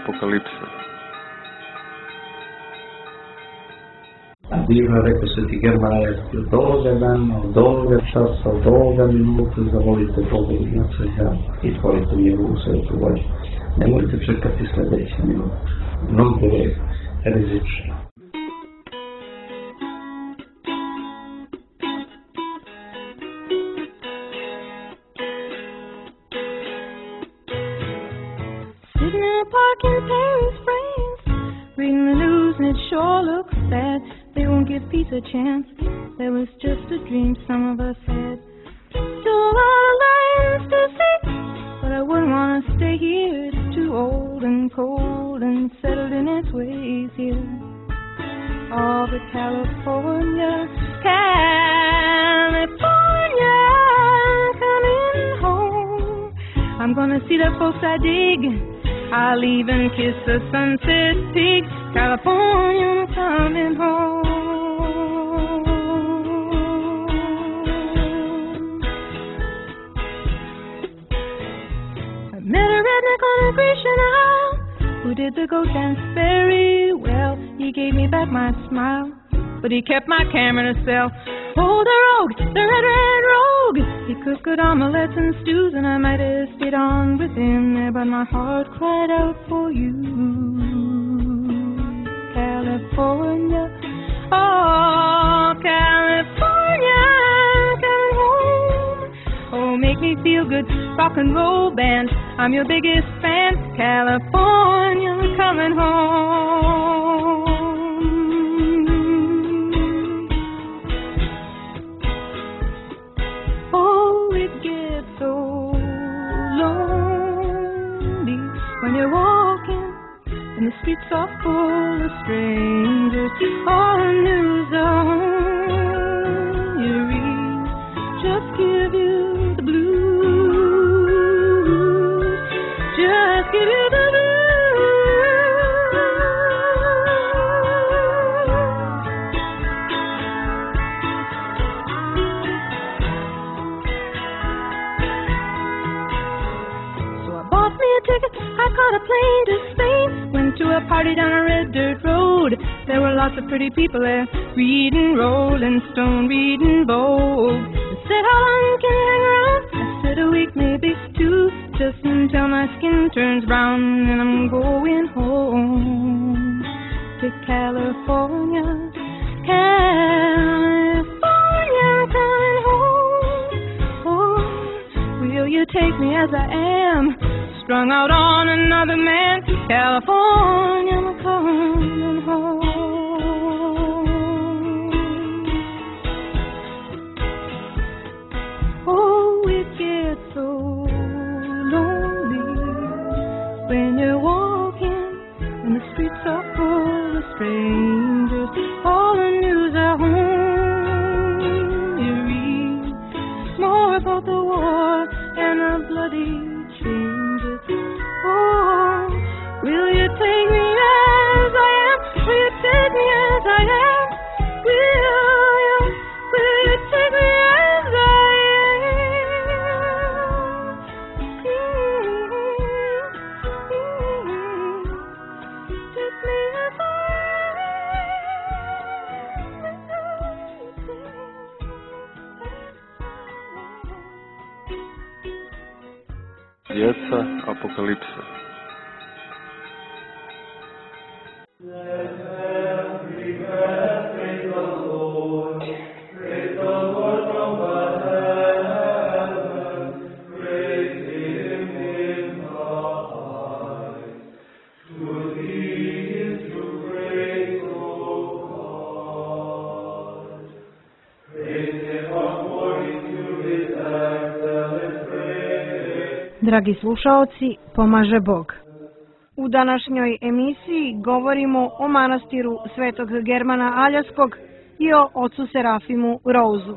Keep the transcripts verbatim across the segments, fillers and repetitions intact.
apokalipse. Divno rekao Sveti German, od ovoga dana, od ovoga časa, od ovoga minuta, zavolite Boga i Oca i tvorite njegovu svetu volju. Nemojte čekati sljedeći minut. Mnogo je rizično. Sitting in a park in Paris, France, reading the news and it sure looks bad. They won't give peace a chance. That was just a dream some of us had. Still a lot of lands to see, but I wouldn't want to stay here. It's too old and cold and settled in its ways here. All but California, California, coming home. I'm gonna see the folks I dig. I'll even kiss the sunset peak. California, I'm coming home. I met a redneck on a Grecian Isle who did the goat dance very well. He gave me back my smile, but he kept my camera to sell. Oh, the rogue, the red, red rogue. He cooked good omelets and stews, and I might have stayed on with him there, but my heart cried out for you. California, oh, California, coming home. Oh, make me feel good, rock and roll band. I'm your biggest fan. California, coming home. Oh, it gets so lonely when you're walking and the streets are full of strangers. All the news on you read just give you the blues. Just give you the blues. So I bought me a ticket, I caught a plane to Spain. Went to a party down a red dirt road. There were lots of pretty people there, reading Rolling Stone, reading Vogue. They said, how long can you hang around? I said, a week, maybe two, just until my skin turns brown and I'm going home to California. California, coming home. Oh, will you take me as I am? Strung out on another man. California, I'm coming home. Oh, it gets so lonely when you're walking and the streets are full of strangers. All the news at home you read more about the war and the bloody changes. Oh, will you take me as I am? Will you take me as I am? Will you, will you take me as I am? Mm-hmm. Take me as I am. Djeca apokalipse. Dragi slušaoci, pomaže Bog. U današnjoj emisiji govorimo o manastiru Svetog Germana Aljaskog i o ocu Serafimu Rouzu.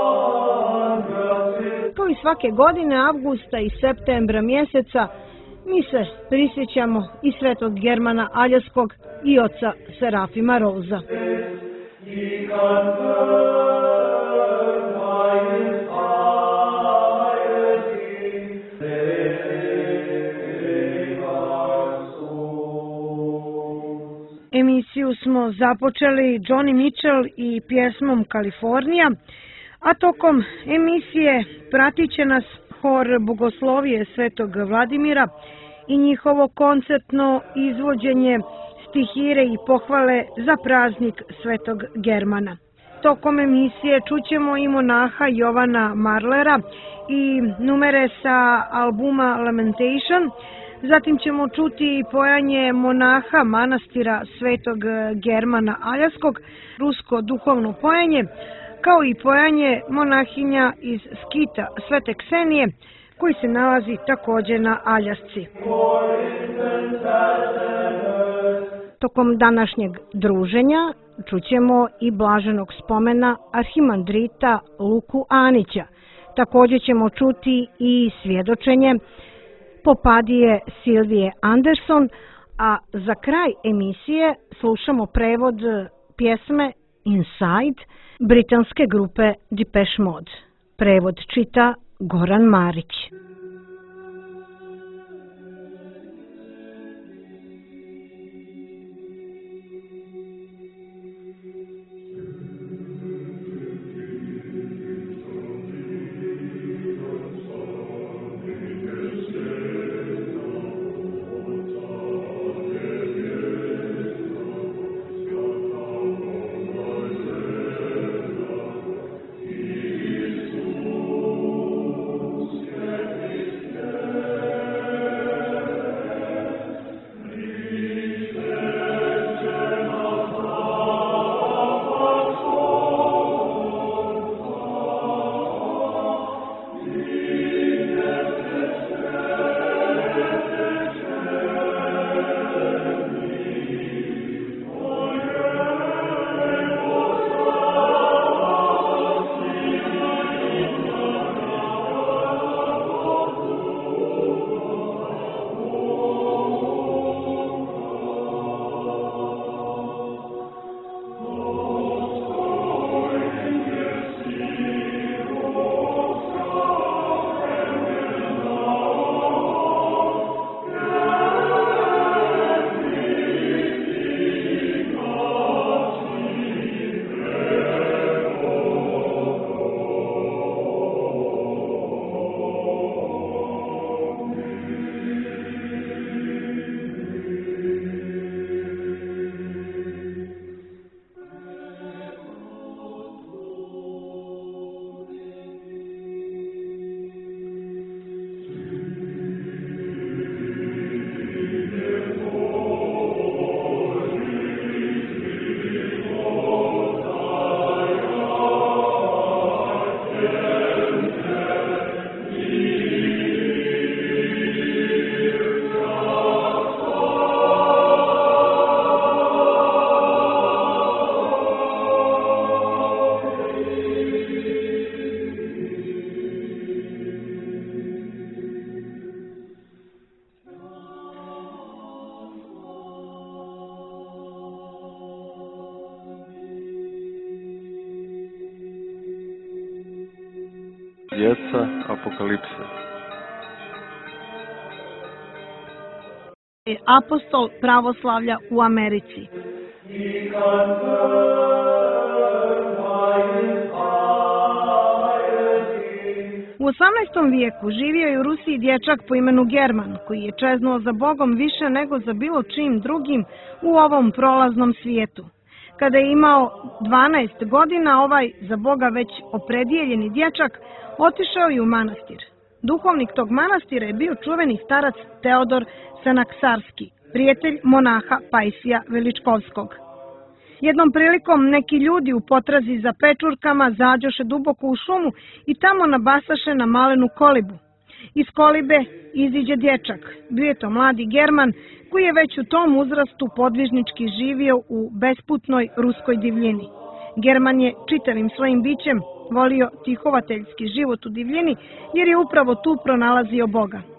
Kao i svake godine, avgusta i septembra mjeseca, mi se prisjećamo i svetog Germana Aljaskog i oca Serafima Roza. Emisiju smo započeli Johnny Mitchell i pjesmom Kalifornija, a tokom emisije pratit će nas hor Bogoslovije Svetog Vladimira i njihovo koncertno izvođenje stihire i pohvale za praznik Svetog Germana. Tokom emisije čućemo i monaha Jovana Marlera i numere sa albuma Lamentation. Zatim ćemo čuti i pojanje monaha manastira Svetog Germana Aljaskog, rusko duhovno pojanje, kao i pojanje monahinja iz Skita Svete Ksenije, koji se nalazi također na Aljasci. Tokom današnjeg druženja čućemo i blaženog spomena arhimandrita Luku Anića. Također ćemo čuti i svjedočenje popadije Silvije Anderson, a za kraj emisije slušamo prevod pjesme Inside britanske grupe Depeche Mode. Prevod čita Goran Marić. Djeca apokalipse. Apostol pravoslavlja u Americi. U osamnaestom vijeku živio je u Rusiji dječak po imenu German, koji je čeznuo za Bogom više nego za bilo čim drugim u ovom prolaznom svijetu. Kada je imao dvanaest godina, ovaj za Boga već opredijeljeni dječak otišao je u manastir. Duhovnik tog manastira je bio čuveni starac Teodor Sanaksarski, prijatelj monaha Pajsija Veličkovskog. Jednom prilikom neki ljudi u potrazi za pečurkama zađoše duboko u šumu i tamo nabasaše na malenu kolibu. Iz kolibe iziđe dječak. Bio je to mladi German koji je već u tom uzrastu podvižnički živio u besputnoj ruskoj divljini. German je čitavim svojim bićem volio tihovateljski život u divljini jer je upravo tu pronalazio Boga.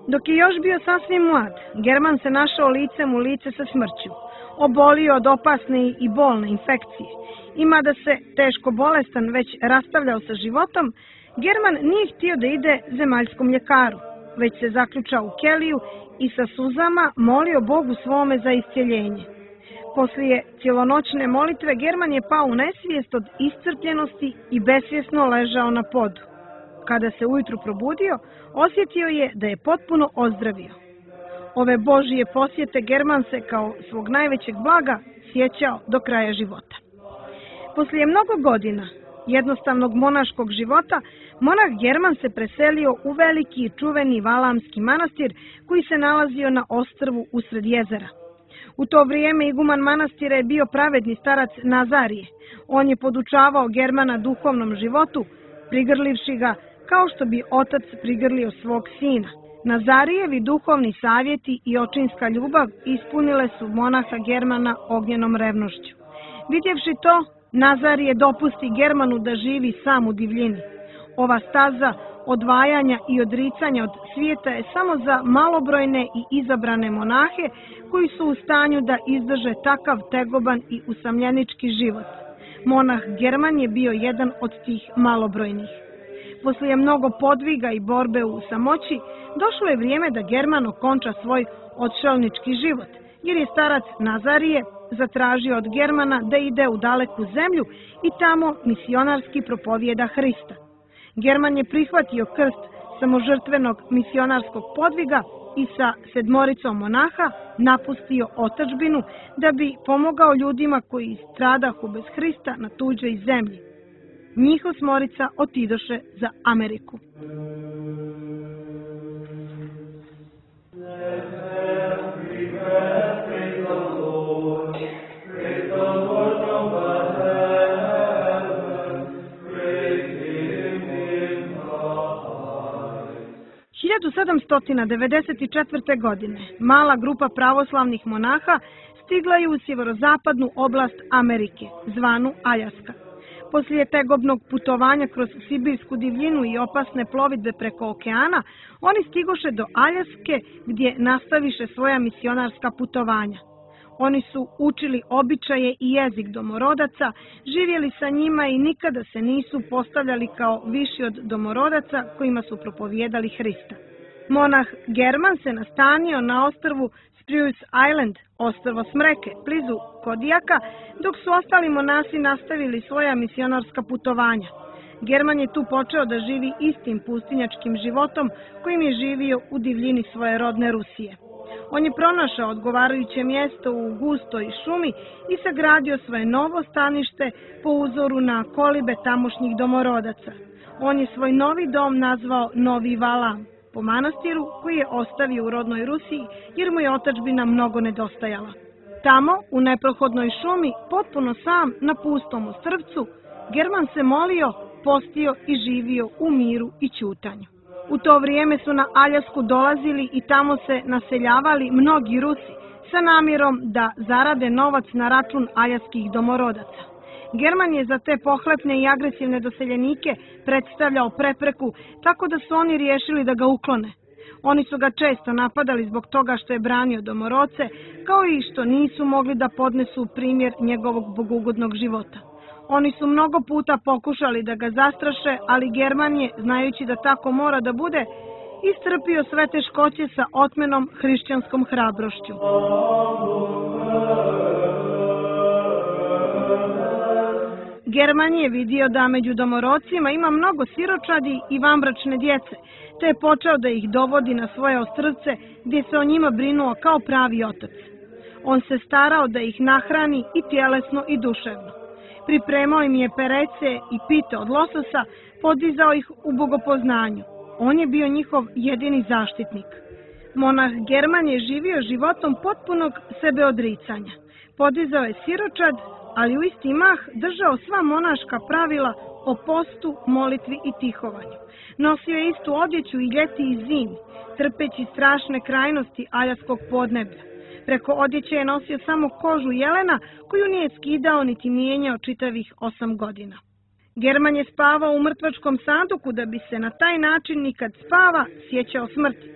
Dok je još bio sasvim mlad, German se našao licem u lice sa smrću. Obolio od opasne i bolne infekcije. I mada se teško bolestan već rastavljao sa životom, German nije htio da ide zemaljskom ljekaru, već se zaključao u keliju i sa suzama molio Bogu svome za iscjeljenje. Poslije cjelonoćne molitve German je pao u nesvijest od iscrpljenosti i besvjesno ležao na podu. Kada se ujutru probudio, osjetio je da je potpuno ozdravio. Ove Božije posjete German se kao svog najvećeg blaga sjećao do kraja života. Poslije mnogo godina jednostavnog monaškog života, monah German se preselio u veliki i čuveni Valamski manastir koji se nalazio na ostrvu usred jezera. U to vrijeme iguman manastira je bio pravedni starac Nazarije. On je podučavao Germana duhovnom životu, prigrlivši ga kao što bi otac prigrlio svog sina. Nazarijevi duhovni savjeti i očinska ljubav ispunile su monaha Germana ognjenom revnošću. Vidjevši to, Nazarije dopusti Germanu da živi sam u divljini. Ova staza odvajanja i odricanja od svijeta je samo za malobrojne i izabrane monahe koji su u stanju da izdrže takav tegoban i usamljenički život. Monah German je bio jedan od tih malobrojnih. Poslije mnogo podviga i borbe u samoći, došlo je vrijeme da German okonča svoj odšelnički život, jer je starac Nazarije zatražio od Germana da ide u daleku zemlju i tamo misionarski propovijeda Hrista. German je prihvatio krst samožrtvenog misionarskog podviga i sa sedmoricom monaha napustio otadžbinu da bi pomogao ljudima koji stradahu bez Hrista na tuđoj zemlji. Njih osmorica otidoše za Ameriku. hiljadu sedamsto devedeset četvrte. godine mala grupa pravoslavnih monaha stigla je u sjeverozapadnu oblast Amerike, zvanu Aljaska. Poslije tegobnog putovanja kroz Sibirsku divljinu i opasne plovidbe preko okeana, oni stigoše do Aljaske gdje nastaviše svoja misionarska putovanja. Oni su učili običaje i jezik domorodaca, živjeli sa njima i nikada se nisu postavljali kao viši od domorodaca kojima su propovijedali Hrista. Monah German se nastanio na ostrvu Spruce Island, ostrvo Smreke, blizu Kodijaka, dok su ostali monasi nastavili svoja misionarska putovanja. German je tu počeo da živi istim pustinjačkim životom kojim je živio u divljini svoje rodne Rusije. On je pronašao odgovarajuće mjesto u gustoj šumi i sagradio svoje novo stanište po uzoru na kolibe tamošnjih domorodaca. On je svoj novi dom nazvao Novi Valam, po manastiru koji je ostavio u rodnoj Rusiji jer mu je otadžbina mnogo nedostajala. Tamo, u neprohodnoj šumi, potpuno sam na pustom ostrvcu, German se molio, postio i živio u miru i ćutanju. U to vrijeme su na Aljasku dolazili i tamo se naseljavali mnogi Rusi sa namjerom da zarade novac na račun aljaskih domorodaca. German je za te pohlepne i agresivne doseljenike predstavljao prepreku, tako da su oni riješili da ga uklone. Oni su ga često napadali zbog toga što je branio domorodce, kao i što nisu mogli da podnesu primjer njegovog bogugodnog života. Oni su mnogo puta pokušali da ga zastraše, ali German je, znajući da tako mora da bude, istrpio sve teškoće sa otmenom hrišćanskom hrabrošću. German je vidio da među domorodcima ima mnogo siročadi i vanbračne djece, te je počeo da ih dovodi na svoje ostrvce gdje se o njima brinuo kao pravi otac. On se starao da ih nahrani i tjelesno i duševno. Pripremao im je perece i pite od lososa, podizao ih u bogopoznanju. On je bio njihov jedini zaštitnik. Monah German je živio životom potpunog sebeodricanja. Podizao je siročad, ali u isti mah držao sva monaška pravila o postu, molitvi i tihovanju. Nosio je istu odjeću i ljeti i zimi, trpeći strašne krajnosti aljaskog podneblja. Preko odjeće je nosio samo kožu jelena koju nije skidao niti mijenjao čitavih osam godina. German je spavao u mrtvačkom sanduku da bi se na taj način nikad spava sjećao smrti.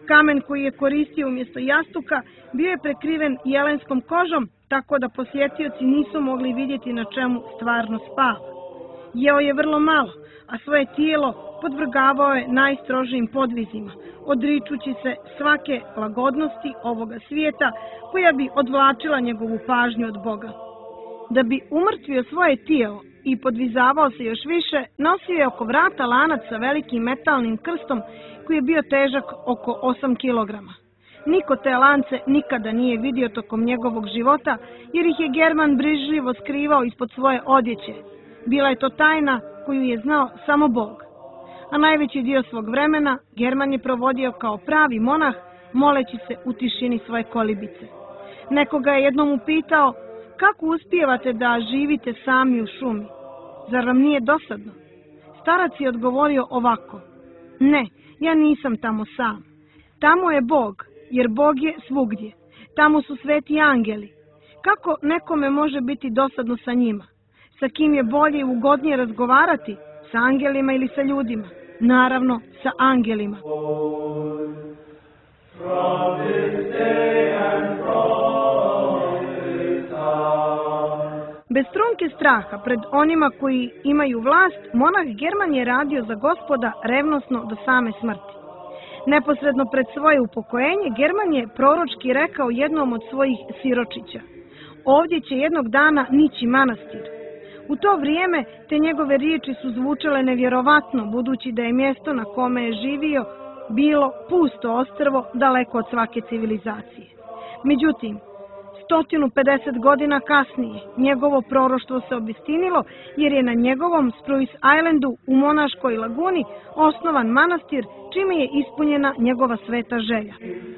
Kamen koji je koristio umjesto jastuka bio je prekriven jelenskom kožom, tako da posjetioci nisu mogli vidjeti na čemu stvarno spava. Jeo je vrlo malo, a svoje tijelo podvrgavao je najstrožijim podvizima, odričući se svake lagodnosti ovoga svijeta koja bi odvlačila njegovu pažnju od Boga. Da bi umrtvio svoje tijelo i podvizavao se još više, nosio je oko vrata lanac sa velikim metalnim krstom koji je bio težak oko osam kilograma. Niko te lance nikada nije vidio tokom njegovog života, jer ih je German brižljivo skrivao ispod svoje odjeće. Bila je to tajna koju je znao samo Bog. A najveći dio svog vremena German je provodio kao pravi monah, moleći se u tišini svoje kolibice. Nekoga je jednom upitao: kako uspijevate da živite sami u šumi? Zar vam nije dosadno? Starac je odgovorio ovako: ne, ja nisam tamo sam. Tamo je Bog, jer Bog je svugdje. Tamo su sveti angeli. Kako nekome može biti dosadno sa njima? Sa kim je bolje i ugodnije razgovarati? Sa angelima ili sa ljudima? Naravno, sa angelima. Bez trunke straha pred onima koji imaju vlast, monah German je radio za Gospoda revnosno do same smrti. Neposredno pred svoje upokojenje, German je proročki rekao jednom od svojih siročića: ovdje će jednog dana nići manastir. U to vrijeme te njegove riječi su zvučale nevjerovatno, budući da je mjesto na kome je živio bilo pusto ostrvo daleko od svake civilizacije. Međutim, sto pedeset godina kasnije njegovo proroštvo se obistinilo, jer je na njegovom Spruce Islandu u monaškoj laguni osnovan manastir, čime je ispunjena njegova sveta želja.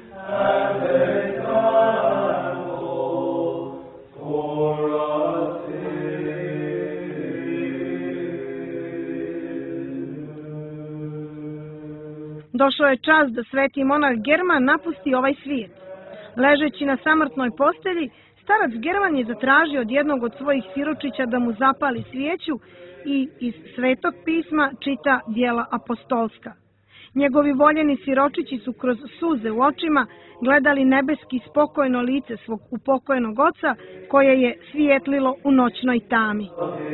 Došao je čas da sveti monah German napusti ovaj svijet. Ležeći na samrtnoj postelji, starac German je zatražio od jednog od svojih siročića da mu zapali svijeću i iz Svetog pisma čita djela apostolska. Njegovi voljeni siročići su kroz suze u očima gledali nebeski spokojno lice svog upokojenog oca, koje je svijetlilo u noćnoj tami.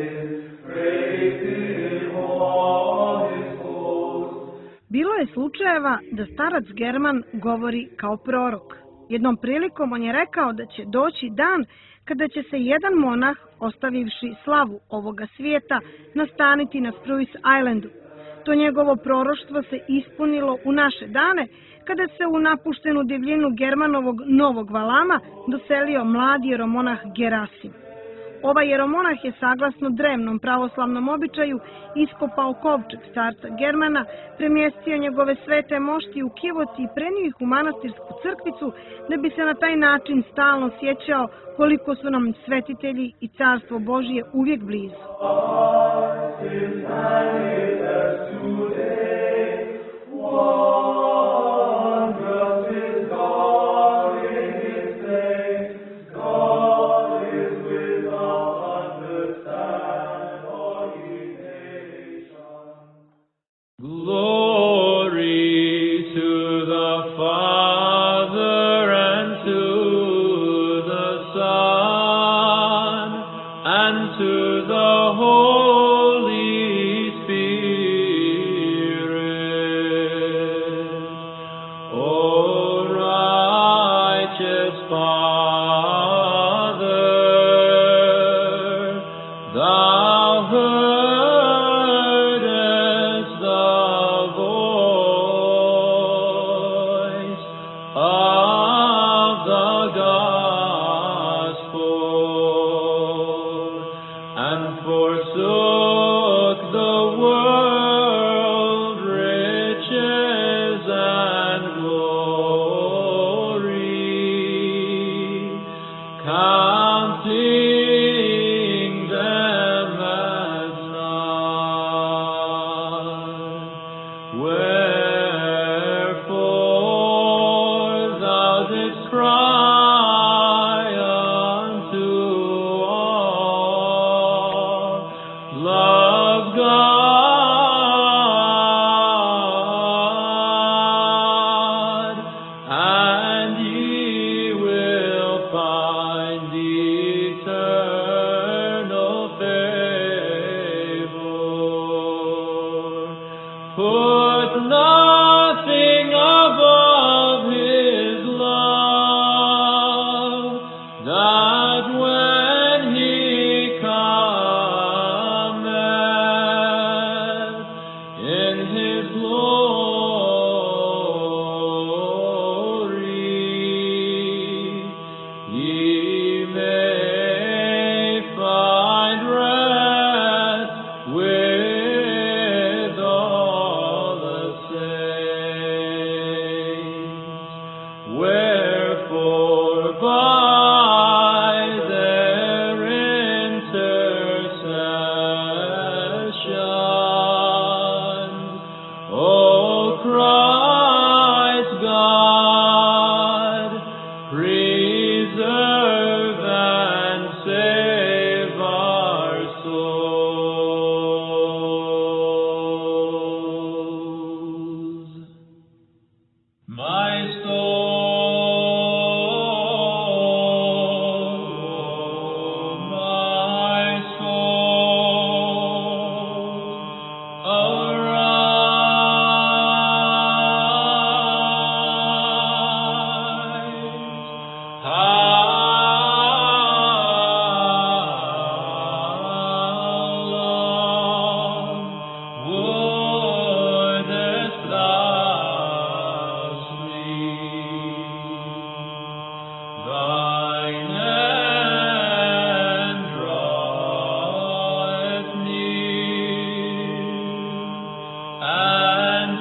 Bilo je slučajeva da starac German govori kao prorok. Jednom prilikom on je rekao da će doći dan kada će se jedan monah, ostavivši slavu ovoga svijeta, nastaniti na Spruce Islandu. To njegovo proroštvo se ispunilo u naše dane, kada se u napuštenu divljinu Germanovog Novog Valama doselio mladi jeromonah Gerasim. Ovaj jeromonah je saglasno drevnom pravoslavnom običaju iskopao kovčeg starca Germana, premjestio njegove svete mošti u kivoti i prenio ih u manastirsku crkvicu, da bi se na taj način stalno sjećao koliko su nam svetitelji i carstvo Božije uvijek blizu. To the Holy put nothing above his love, that when he cometh in his glory, ye may find rest with all the saints. Wherefore by their intercession, O Christ God, preserve and save our souls. My soul, my soul, arise. How long wouldest thou sleep? Thine end draweth near, and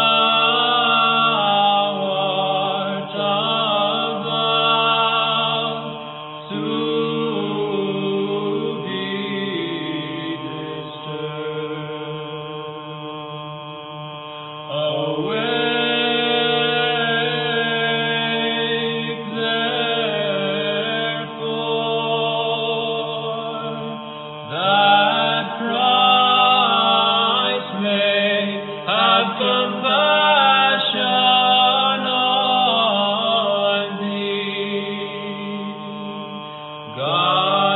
thou art about to be disturbed. Awake, therefore, that Christ may have compassion on thee. God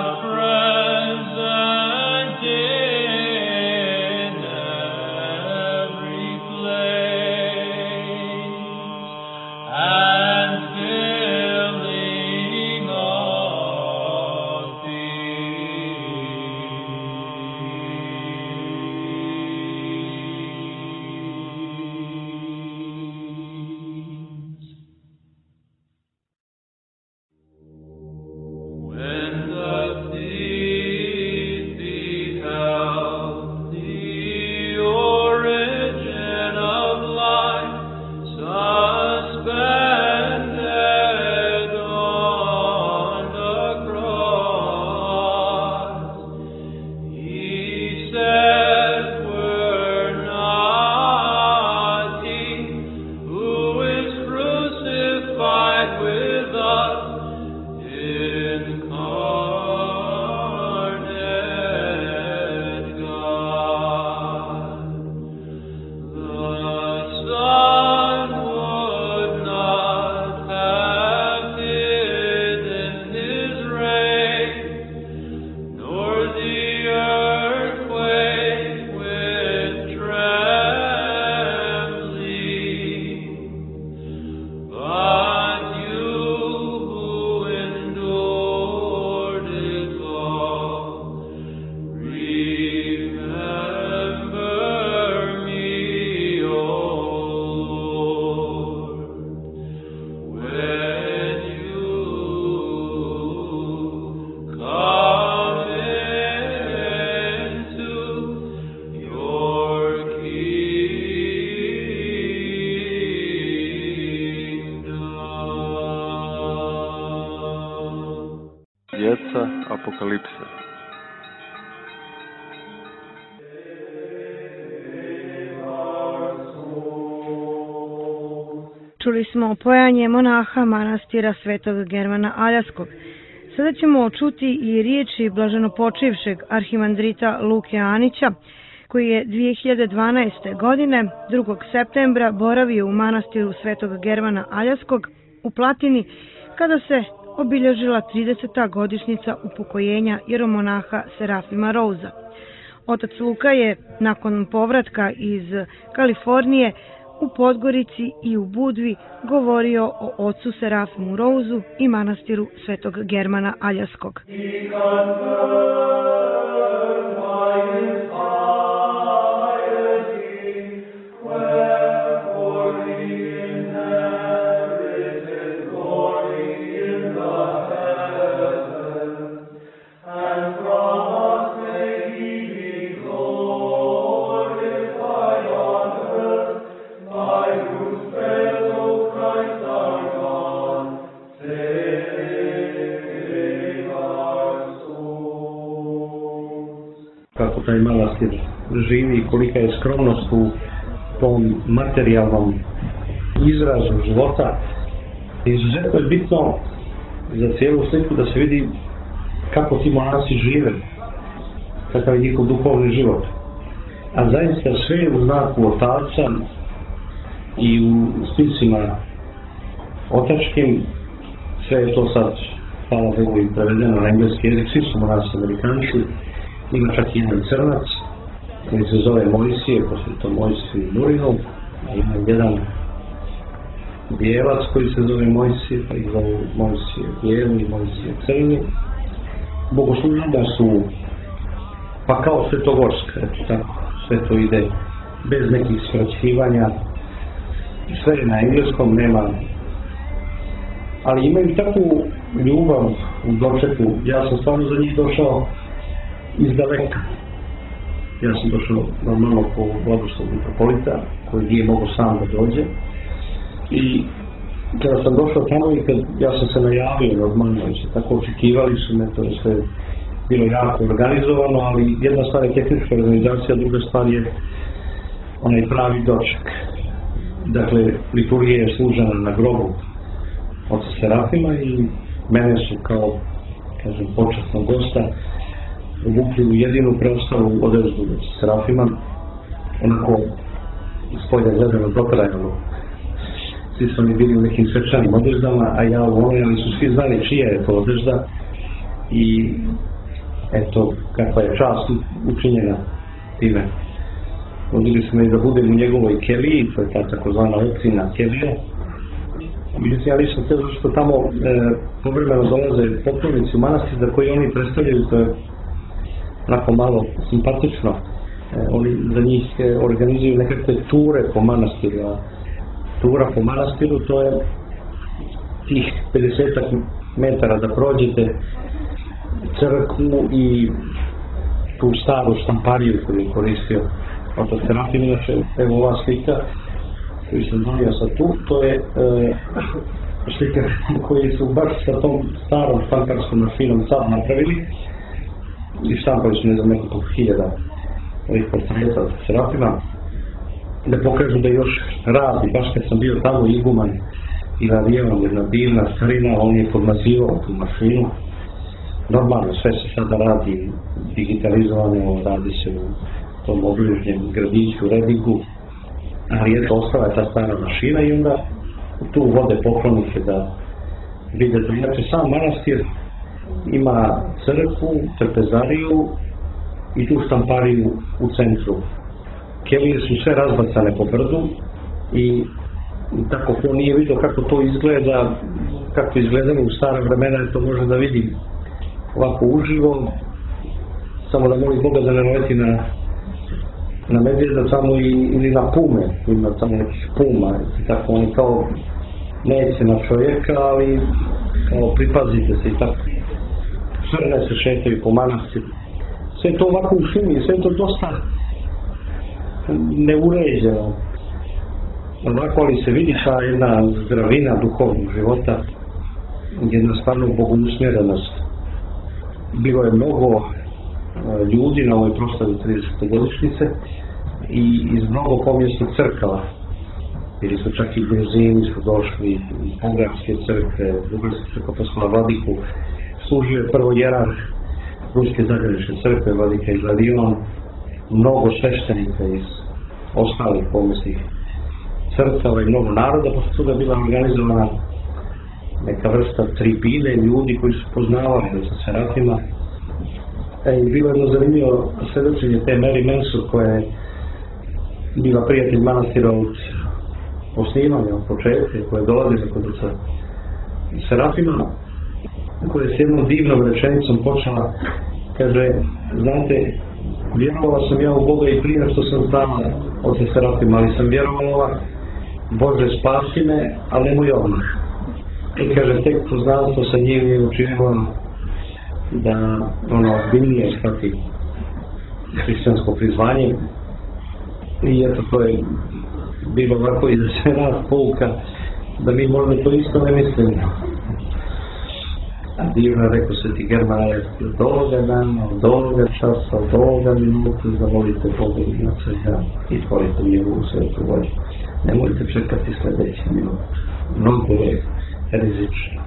present in every place, and filling all things. When the thief beheld the origin of life suspended on the cross, he said, "Were not he who is crucified with us incarnate God? The Son would not have hidden his reign, nor the earth quake with trembling. But you who endured it all, remember me, O Lord, when you come into your kingdom." Djeca apokalipse. Čuli smo pojanje monaha manastira Svetog Germana Aljaskog. Sada ćemo čuti i riječi blaženopočivšeg arhimandrita Luke Anića, koji je dvije hiljade dvanaeste. godine, drugog septembra, boravio u manastiru Svetog Germana Aljaskog u Platini, kada se obilježila trideseta godišnjica upokojenja jeromonaha Serafima Rouza. Otac Luka je, nakon povratka iz Kalifornije, u Podgorici i u Budvi govorio o ocu Serafimu Rouzu i manastiru Svetog Germana Aljarskog. Kako taj manastir živi i kolika je skromnost u tom materijalnom izrazu života. Izuzetno je bitno za cijelu sliku da se vidi kako ti monasi žive, kakav je njihov duhovni život. A zaista sve je u znaku otaca i u spisima otačkim, sve je to sad, hvala Bogu, i prevedeno na engleski jezik, svi su monasi Amerikanci. Ima čak i jedan crnac koji se zove Mojsije, pošto je to Mojsije Murinov, a ima jedan bijelac koji se zove Mojsije, pa ih zove Mojsije bijeli i Mojsije crni. Bogosluženja su pa kao svetogorska, eto tako, sve to ide bez nekih skraćivanja, sve je na engleskom, nema, ali imaju takvu ljubav u dočeku. Ja sam stvarno za njih došao iz daleka. Ja sam došao normalno po blagoslovu mitropolita, koji nije mogo sam da dođe. I kada sam došao tamo i kad ja sam se najavio normalno, i se tako očekivali su me, to je sve bilo jako organizovano, ali jedna stvar je tehnička organizacija, druga stvar je onaj pravi doček. Dakle, liturgija je služena na grobu oca Serafima i mene su kao, kažem, počasnog gosta uvukli u jedinu preostalu odezdu Serafima, onako spolja gledano dotrajalo. Svi su oni bili u nekim svečanim odeždama, a ja u onoj, ali su svi znali čija je to odežda i eto kakva je čast učinjena time. Odili su me da budem u njegovoj keliji, to je ta takozvana općina kelija. Međutim, ja nisam htio što tamo e, povremeno dolaze poklonici u manastir za koji oni predstavljaju, to je onako malo simpatično. E, oni za njih e, organizuju nekakve ture po manastiru, a tura po manastiru to je tih pedesetak metara da prođete crkvu i tu staru štampariju koju je koristio otac Serafim. Inače, evo ova slika koju sam donio sad tu, to je e, slika koji su baš sa tom starom štamparskom mašinom sad napravili i štampali su ne znam nekoliko hiljada ovih portreta od Serafima da pokažu da još radi. Baš kad sam bio tamo iguman i radijevan, jedna divna starina, on je podmazivao tu mašinu. Normalno, sve se sada radi digitalizovano, radi se u tom obližnjem gradiću, Redigu, ali eto, ostala je ta stara mašina i onda tu vode poklonike da vide da inače sam manastir ima crkvu, trpezariju i tu štampariju u centru. Kelije su sve razbacane po brdu i tako ko nije vidio kako to izgleda, kako izgledalo u stara vremena, to može da vidi ovako uživo, samo da moli Boga da ne naleti na na medvjeda samo i, ili na pume, ima samo nekih puma i tako, oni kao neće na čovjeka, ali kao pripazite se i tako. Srne se šetaju po manastiru. Sve to ovako u šumi, sve to dosta neuređeno. Ovako, ali se vidi ta jedna zdravina duhovnog života, jedna stvarno bogousmjerenost. Bilo je mnogo ljudi na ovoj proslavi tridesetogodišnjice i iz mnogo pomjesnih crkava. Bili su čak i Gruzini su došli, i Bugarske crkve, Bugarske crkva poslala vladiku. Služio je prvo jerarh Ruske zagranične crkve, vladika iz Ladion, mnogo sveštenika iz ostalih pomjesnih crkava i mnogo naroda, posle toga je bila organizovana neka vrsta tribine ljudi koji su poznavali da sa Serafima. E, i bilo je jedno zanimljivo svedočenje te Mary Mansur, koja je bila prijatelj manastira od osnivanja, od početka, koja je dolazila kod oca Serafima, koja je s jednom divnom rečenicom počela, kaže, znate, vjerovala sam ja u Boga i prije što sam znala oca Serafima, ali sam vjerovala, Bože spasi me, ali nemoj odmah. I kaže, tek poznanstvo sa njim je učinilo da ono biljnije shvati hrišćansko prizvanje. I eto, to je bilo ovako i za sve nas pouka da mi možda to isto ne mislimo. A divno rekao se ti German Ajerski, od ovoga dana, od ovoga časa, od ovoga minuta zavolite Boga i Oca i tvorite njegovu svetu volju. Nemojte čekati sljedeći minut. Mnogo je rizično.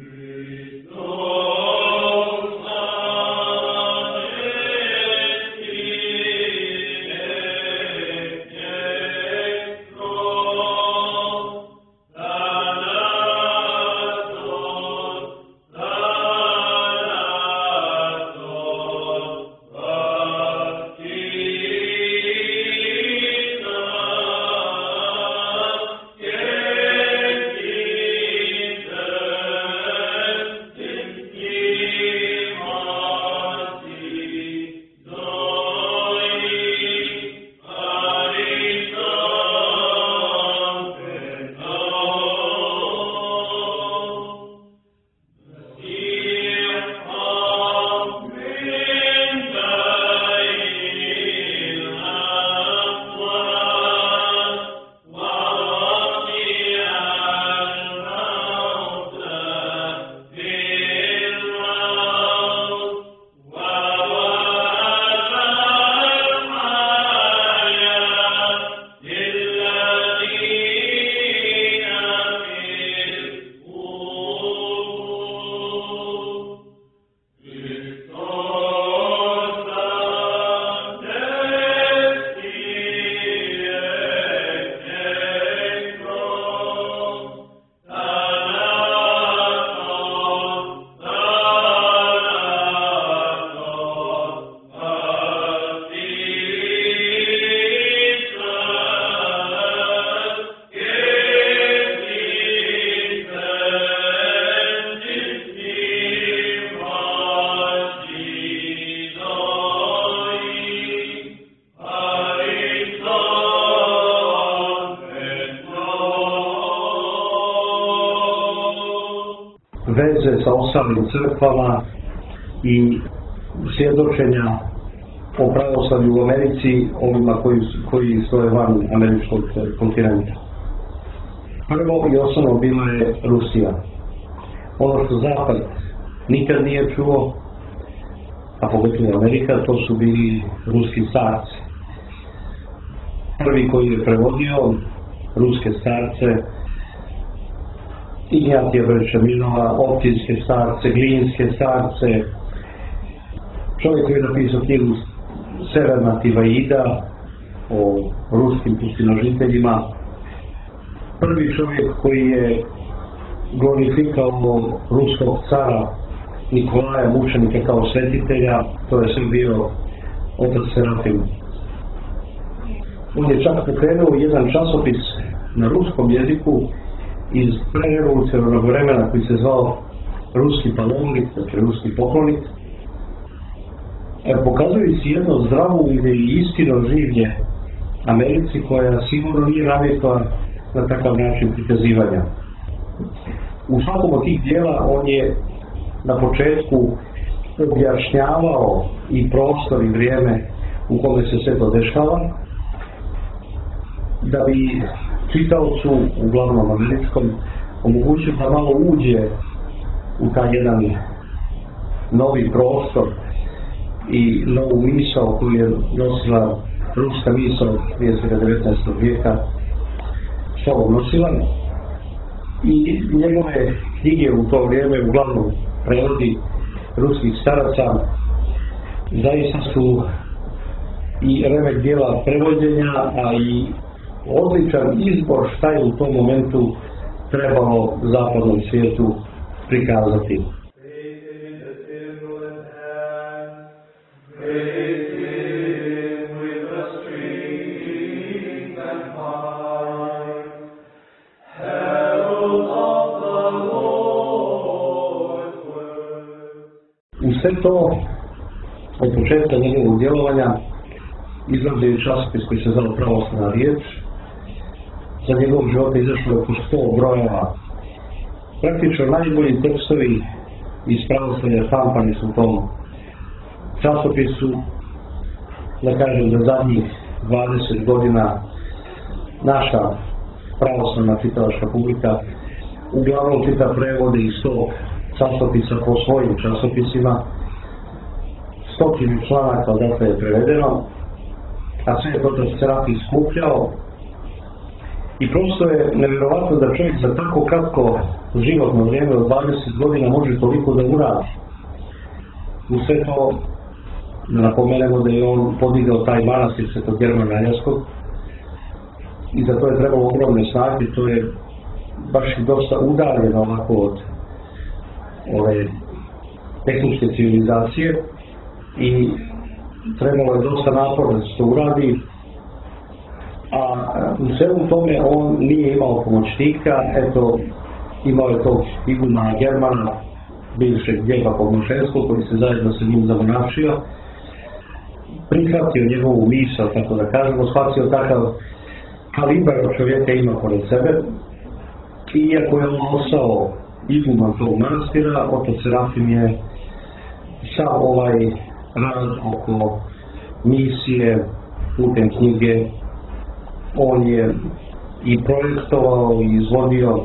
Veze sa ostalim crkvama i svjedočenja o pravoslavlju u Americi, ovima koji, koji stoje van američkog kontinenta. Prvo i osnovno bila je Rusija. Ono što Zapad nikad nije čuo, a pogotovo Amerika, to su bili ruski starci. Prvi koji je prevodio ruske starce, Ignjatija Brečeminova, optinske starce, glinske starce, čovjek koji je napisao knjigu Severna Tivaida o ruskim pustinožiteljima, prvi čovjek koji je glorifikao ruskog cara Nikolaja Mučenika kao svetitelja, to je sve bio otac Serafim. On je čak pokrenuo jedan časopis na ruskom jeziku iz prerevolucionarnog vremena koji se zvao Ruski palomnik, znači Ruski poklonik, pokazujući jedno zdravo i istino življe Americi koja sigurno nije navikla na takav način prikazivanja. U svakom od tih dijela on je na početku objašnjavao i prostor i vrijeme u kome se sve to dešava, da bi čitaocu, uglavnom američkom, omogućio da malo uđe u taj jedan novi prostor i novu misao koju je nosila ruska misao prije svega devetnaestog vijeka, što nosila. I njegove knjige u to vrijeme, uglavnom prevodi ruskih staraca, zaista su i remek dijela prevođenja, a i odličan izbor šta je u tom momentu trebalo zapadnom svijetu prikazati. sve to od početka njegovog djelovanja izlazi u časopis koji se zvao Pravoslavna riječ. Za njegovog života izašlo je oko sto brojeva. Praktično najbolji tekstovi iz pravoslavlja štampani su u tom časopisu. Da kažem da zadnjih dvadeset godina naša pravoslavna čitalačka publika uglavnom čita prevode iz tog časopisa po svojim časopisima. Stotinu članaka odatle je prevedeno, a sve je to Serafim skupljao. I prosto je nevjerovatno da čovjek za tako kratko životno vrijeme od dvadeset godina može toliko da uradi. U sve to da napomenemo da je on podigao taj manastir Svetog Germana Aljaskog i za to je trebalo ogromne snage, to je baš dosta udaljeno ovako od ove tehničke civilizacije i trebalo je dosta napora da se to uradi, a u svemu tome on nije imao pomoćnika. Eto, imao je tog igumana Germana, bivšeg djeva Podnošenskog, koji se zajedno sa njim zamonašio, prihvatio njegovu misao, tako da kažemo, shvatio takav kalibar čovjeka ima pored sebe. I iako je on ostao iguman tog manastira, otac Serafim je sa ovaj rad oko misije putem knjige, on je i projektovao i izvodio.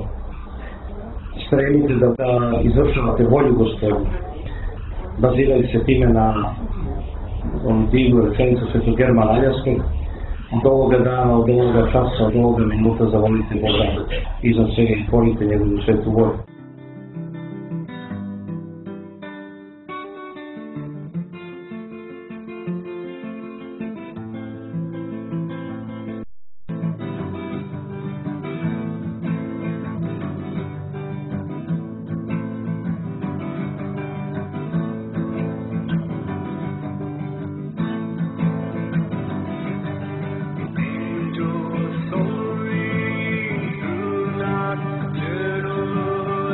Stremite da, da izvršavate volju Gospodnju, baziraju se time na onu divnu rečenicu Svetog Germana Aljaskog: od ovoga dana, od ovoga časa, od ovoga minuta zavolite Boga iznad svega i tvorite njegovu svetu volju. Sorry, do not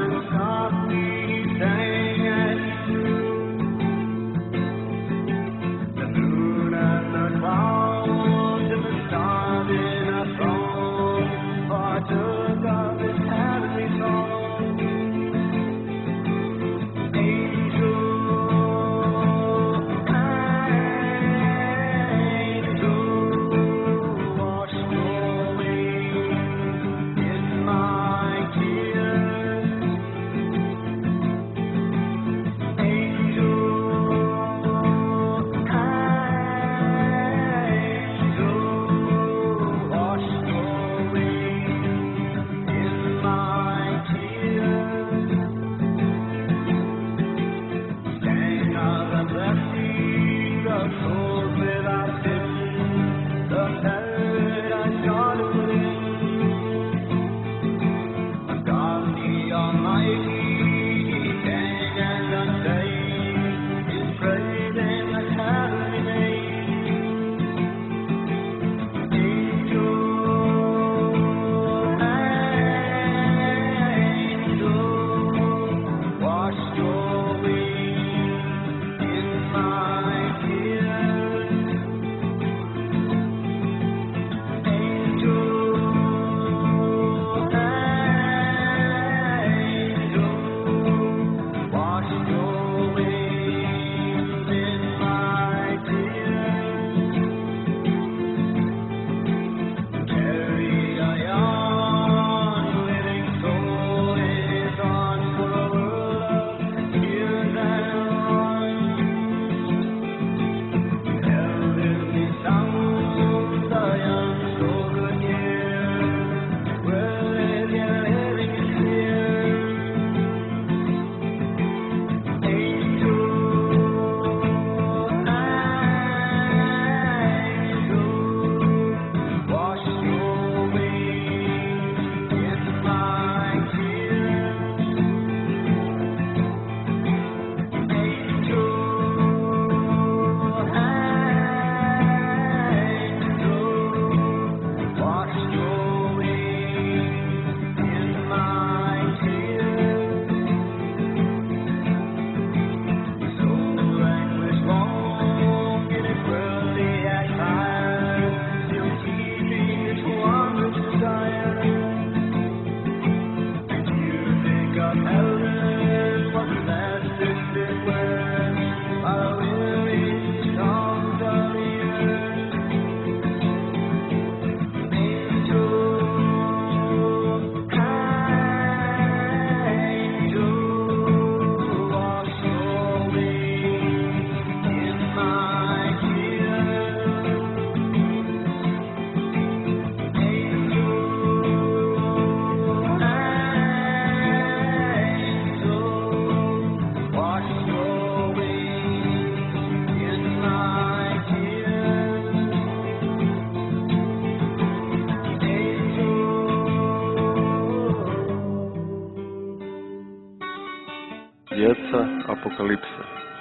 Apokalipsa.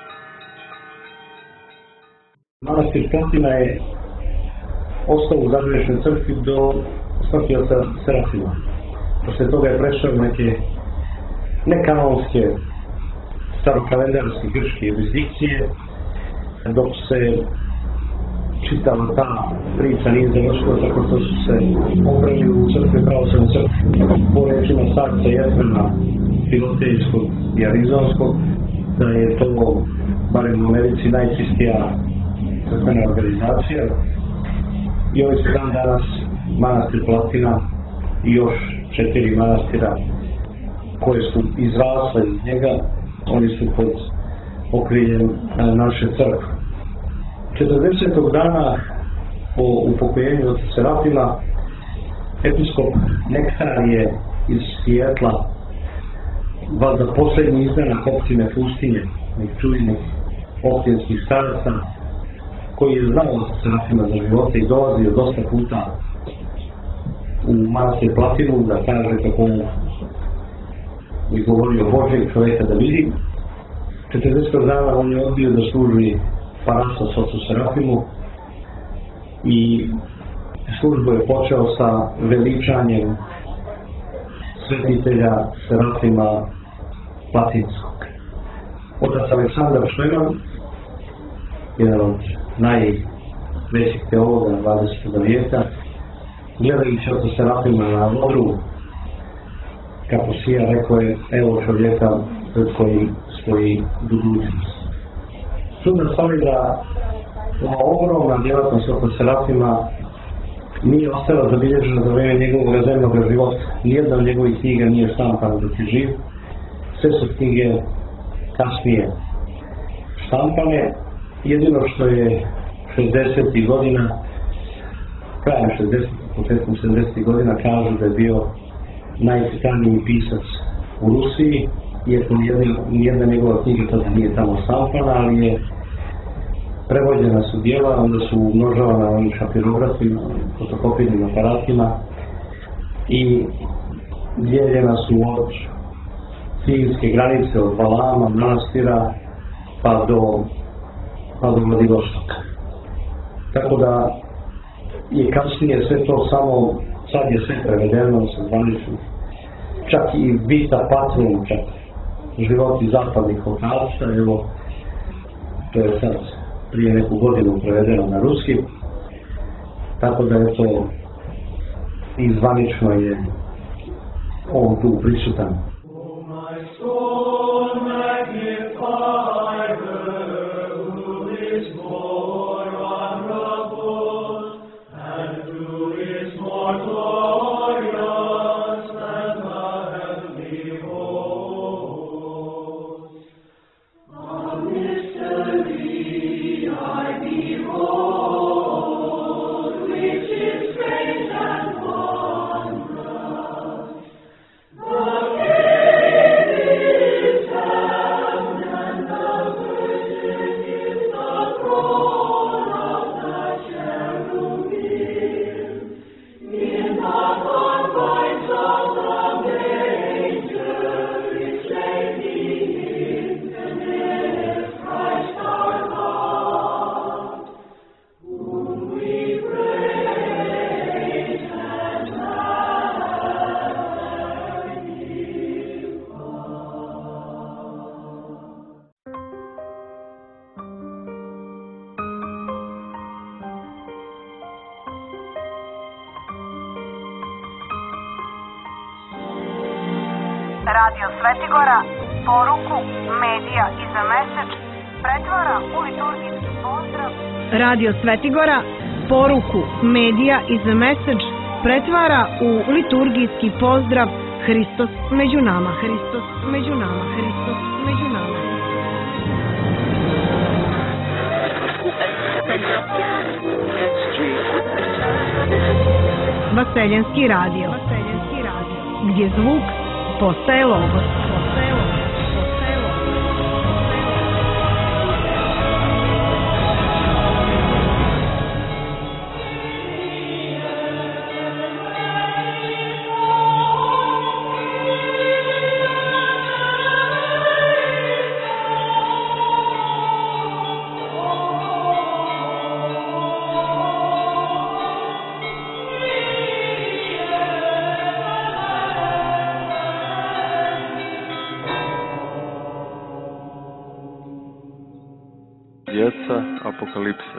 Manastir Platina je ostao u Zagrebačkoj crkvi do smrti oca Serafima. Posle toga je prešao neke nekanonske starokalendarske grčke jurisdikcije, dok se čitava ta priča nije završila, tako što su se obrali u crkve pravoslavne crkve. Po rečima starca Jetrena Filotejskog i Arizonskog, da je to, barem u Americi, najčistija crkvena organizacija. I ovaj se dan danas manastir Platina i još četiri manastira koje su izrasle iz njega, oni su pod okriljem naše crkve. četrdesetog dana po upokojenju od Serafima, episkop Nektar je iz Sijetla, valjda posljednji izdanak opštine Pustinje, nek čuvenih opštinskih staraca, koji je znao od Serafima za živote i dolazio dosta puta u manastir Platinu da kaže kako mu je govorio Božeg čoveka da vidi. četrdesetog dana on je odbio da služi parasos ocu Serafimu i službu je počeo sa veličanjem svetitelja Serafima Platinskog. Otac Aleksandar Šleman, jedan od najvećih teologa dvadesetog vijeka, gledajući oca Serafima na vodu, kako sija, rekao je, evo čovjeka pred koji stoji budućnost. Čudna stvar je da ova ogromna djelatnost oca Serafima nije ostala zabilježena za vreme njegovog zemnog života. Nijedna od njegovih knjiga nije štampana dok je živ. Sve su knjige kasnije štampane. Jedino što je šezdesetih godina, krajem šezdesetih, početkom sedamdesetih godina, kažu da je bio najčitaniji pisac u Rusiji, iako nijedna njegova knjiga tada nije tamo štampana, ali je prevođena su dijela, onda su umnožavana onim šapirografima, fotokopijnim aparatima i dijeljena su od Finske granice, od Valama, manastira, pa do, pa do Vladivostoka. Tako da je kasnije sve to samo, sad je sve prevedeno sa zvaničnih, čak i Vita Patrum, čak životi zapadnih otaca, evo, to je sad prije neku godinu prevedeno na ruski, tako da je to i zvanično je on tu prisutan. Radio Svetigora poruku Medija i za mesec pretvara u liturgijski pozdrav. Radio Svetigora poruku Medija i za mesec pretvara u liturgijski pozdrav. Hristos među nama, Hristos među nama, Hristos među nama. Vaseljenski radio, Vaseljenski radio, gdje zvuk postaje logos. Postaje logos. Postaje logos. Djeca apokalipse.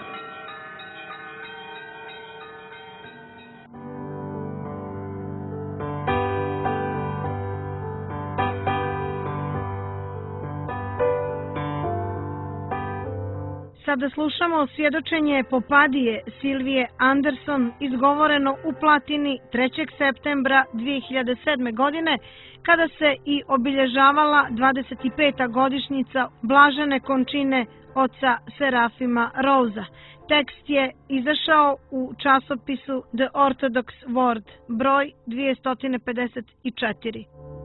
Sada slušamo svjedočenje Popadije Silvije Anderson izgovoreno u Platini trećeg septembra dvije hiljade sedme. godine kada se i obilježavala dvadeset peta godišnjica blažene končine oca Serafima Rosa. Tekst je izašao u časopisu The Orthodox Word, broj dvjesto pedeset četiri.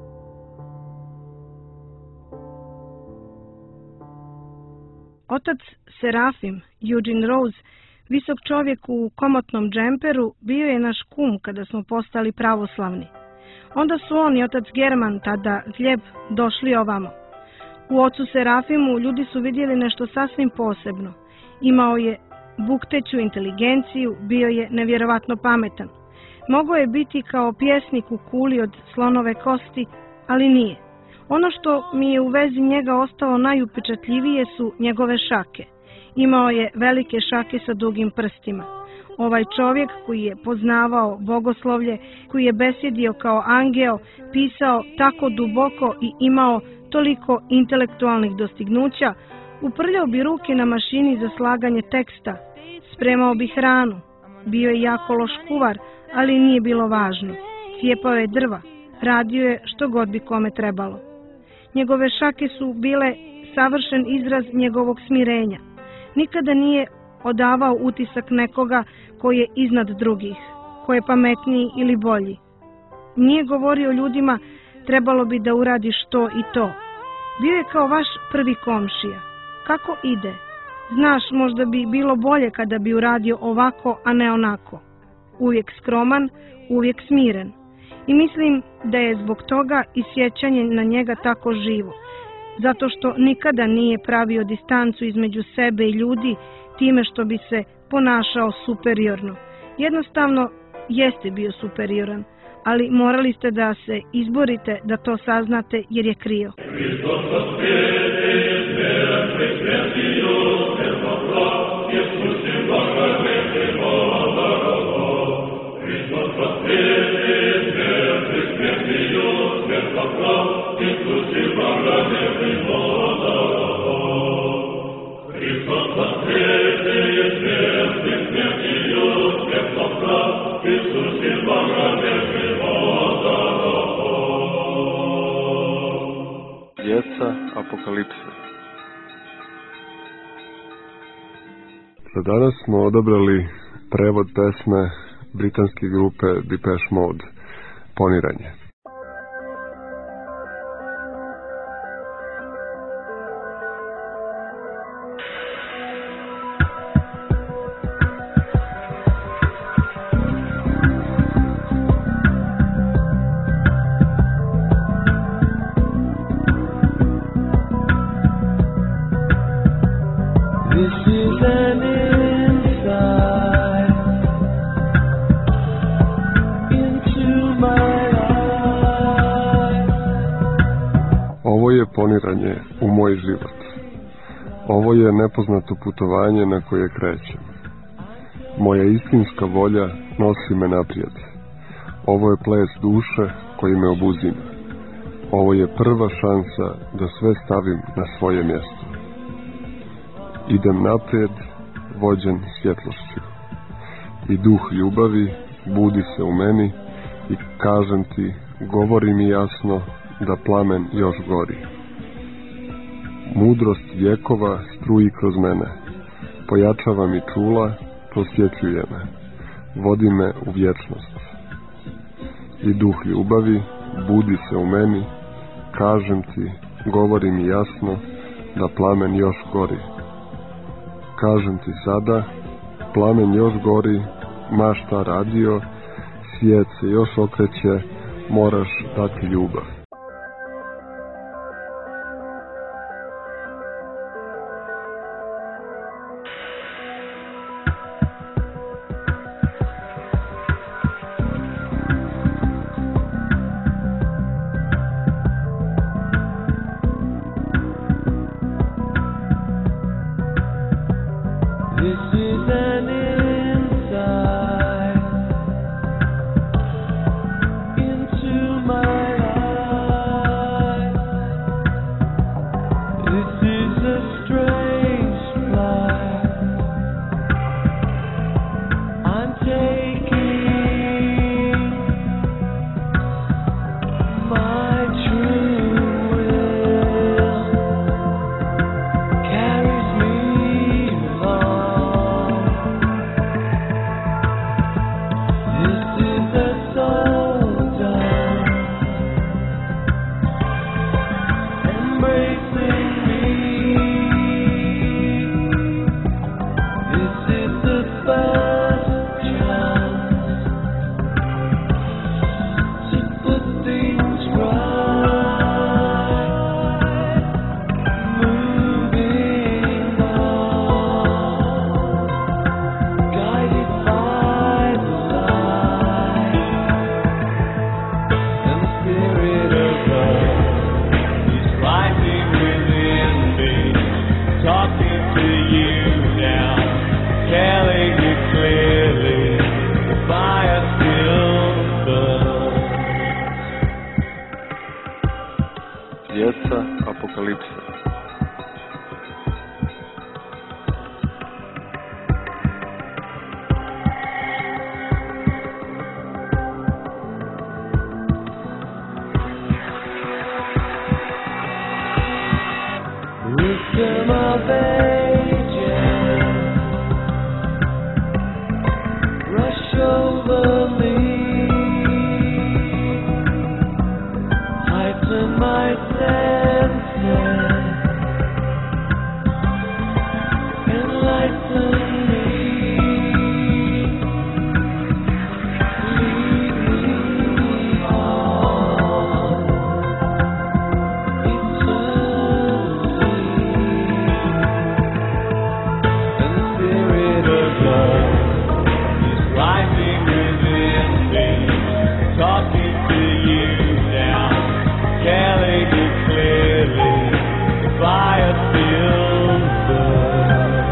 Otac Serafim, Eugene Rose, visok čovjek u komotnom džemperu, bio je naš kum kada smo postali pravoslavni. Onda su on i otac German, tada Gljeb, došli ovamo. U ocu Serafimu ljudi su vidjeli nešto sasvim posebno. Imao je bukteću inteligenciju, bio je nevjerovatno pametan. Mogao je biti kao pjesnik u kuli od slonove kosti, ali nije. Ono što mi je u vezi njega ostalo najupečatljivije su njegove šake. Imao je velike šake sa dugim prstima. Ovaj čovjek koji je poznavao bogoslovlje, koji je besjedio kao angeo, pisao tako duboko i imao toliko intelektualnih dostignuća, uprljao bi ruke na mašini za slaganje teksta, spremao bi hranu, bio je jako loš kuvar, ali nije bilo važno. Cijepao je drva, radio je što god bi kome trebalo. Njegove šake su bile savršen izraz njegovog smirenja. Nikada nije odavao utisak nekoga koji je iznad drugih, koji je pametniji ili bolji. Nije govorio ljudima trebalo bi da uradiš to i to. Bio je kao vaš prvi komšija. Kako ide? Znaš, možda bi bilo bolje kada bi uradio ovako, a ne onako. Uvijek skroman, uvijek smiren. I mislim da je zbog toga i sjećanje na njega tako živo. Zato što nikada nije pravio distancu između sebe i ljudi time što bi se ponašao superiorno. Jednostavno jeste bio superioran, ali morali ste da se izborite da to saznate jer je krio. Djeca apokalipse. Za danas smo odabrali prevod pesme britanske grupe Depeche Mode, Poniranje. Ovo je poniranje u moj život. Ovo je nepoznato putovanje na koje krećem. Moja istinska volja nosi me naprijed. Ovo je ples duše koji me obuzima. Ovo je prva šansa da sve stavim na svoje mjesto. Idem naprijed, vođen svjetlošću. I duh ljubavi budi se u meni i kažem ti, govori mi jasno, da plamen još gori. Mudrost vjekova struji kroz mene, pojačava mi čula, prosvjetljuje me, vodi me u vječnost. I duh ljubavi budi se u meni, kažem ti, govori mi jasno, da plamen još gori. Kažem ti sada, plamen još gori, ma šta radio, svijet se još okreće, moraš dati ljubav. apokalipsa. Wisdom of ages, rush over me, heighten my senses, enlighten me, lead me on eternity. Rising within me, talking to you now, telling you clearly, the fire still burns.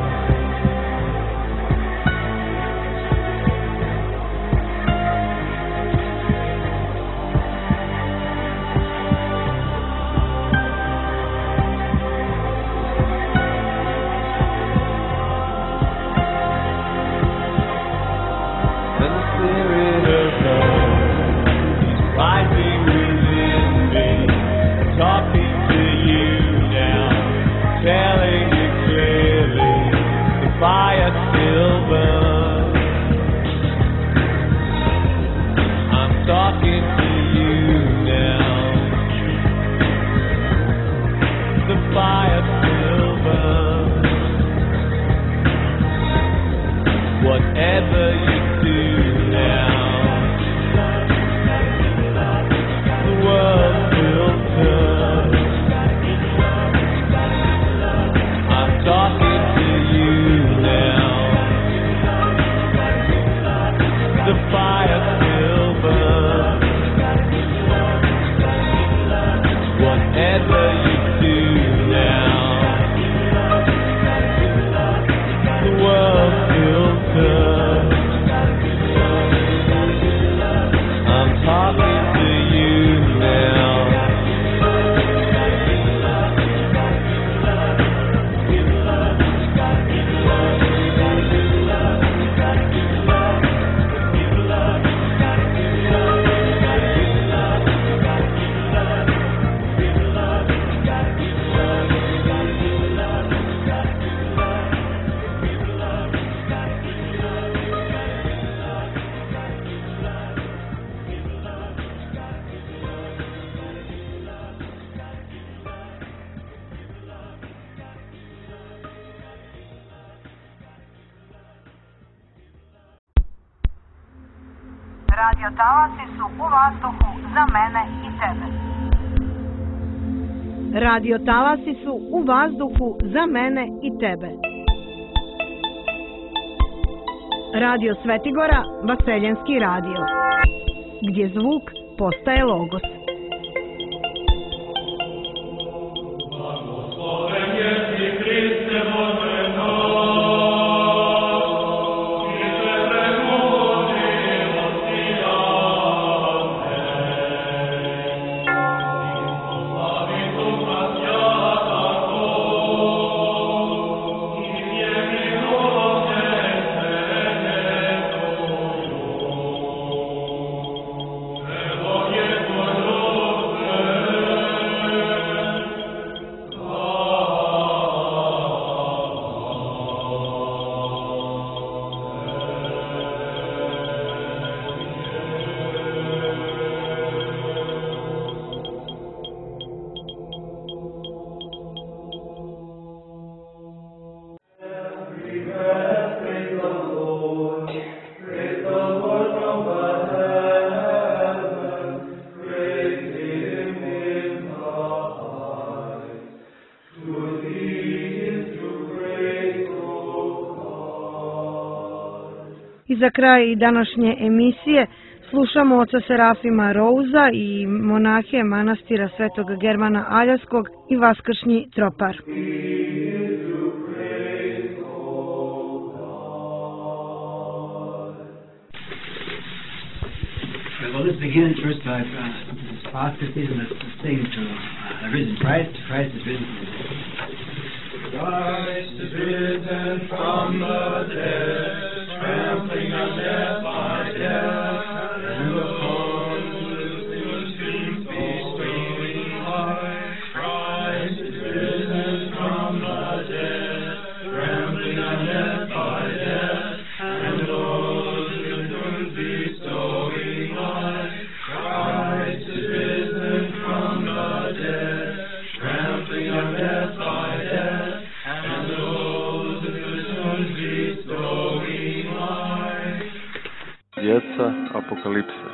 And the spirit of love is rising within me, talking to you now, telling you clearly, the fire still burns. I'm talking to you now, the fire still burns. Whatever you do now, the world will turn. I'm talking to you now, the fire still burns. Whatever you do now, the world will turn. I'm talking to you now. Radio talasi su u vazduhu za mene i tebe. Radio talasi su u vazduhu za mene i tebe. Radio Svetigora, Vaseljenski radio, gdje zvuk postaje logos. I za kraj današnje emisije slušamo oca Serafima Rouza i monahe manastira Svetog Germana Aljazkog i vaskršnji tropar. Well, let's begin first by uh, this pastor is the same to uh, Risen, Christ, Christ is risen. Christ is risen from the dead, trampling on death by death, and upon the streams bestowing high. Christ is risen from the dead, trampling on death by death, and all the streams bestowing high. Christ is risen from the dead, trampling on death by death, and all the streams bestowing high. Djeca apokalipse.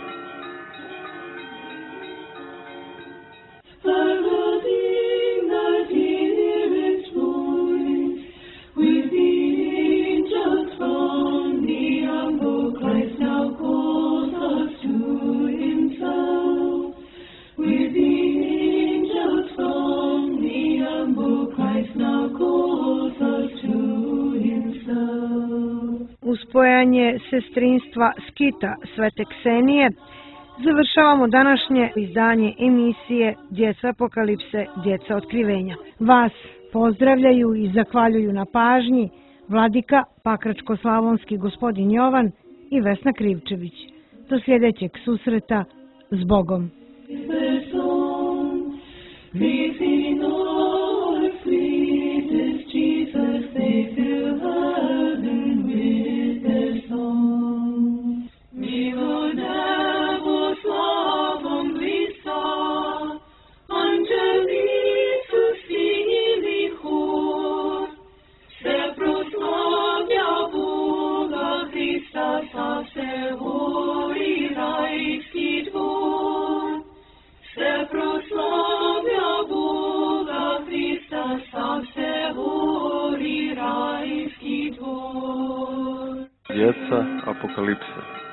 Uspojanje sestrinstva Skita Svete Ksenije završavamo današnje izdanje emisije Djeca apokalipse, Djeca otkrivenja. Vas pozdravljaju i zahvaljuju na pažnji vladika Pakračko-slavonski gospodin Jovan i Vesna Krivčević. Do sljedećeg susreta, s Bogom. Djeca apokalipse.